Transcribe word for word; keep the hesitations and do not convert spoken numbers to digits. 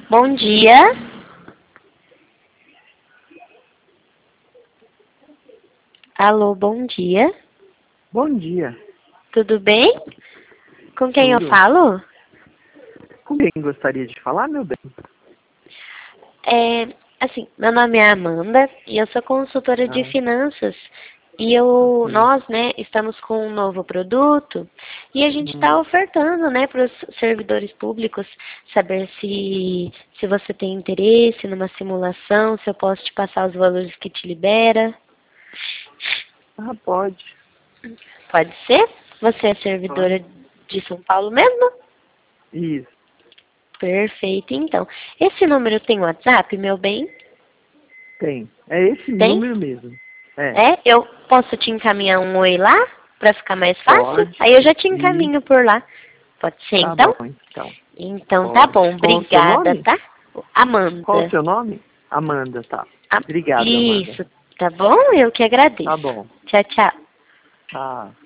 Bom dia. Alô, bom dia. Bom dia. Tudo bem? Com quem Tudo. eu falo? Com quem gostaria de falar, meu bem? É, assim, meu nome é Amanda e eu sou consultora de Ah, finanças. E eu, sim. nós, né, estamos com um novo produto e a gente está Hum. ofertando, né, para os servidores públicos saber se, se você tem interesse numa simulação, se eu posso te passar os valores que te libera. Ah, pode. Pode ser? Você é servidora Pode. de São Paulo mesmo? Isso. Perfeito, então. Esse número tem WhatsApp, meu bem? Tem. É esse Tem? número mesmo. É. É? Eu posso te encaminhar um oi lá? Pra ficar mais fácil? Pode. Aí eu já te Isso. encaminho por lá. Pode ser, Tá bom, então? então. Então tá Pode. bom. Qual o seu Obrigada, nome? tá? Qual o Amanda. seu nome? Amanda, tá. A- Obrigado, Amanda. Isso, tá bom? Eu que Tá agradeço. bom. Tchau, tchau. Tá.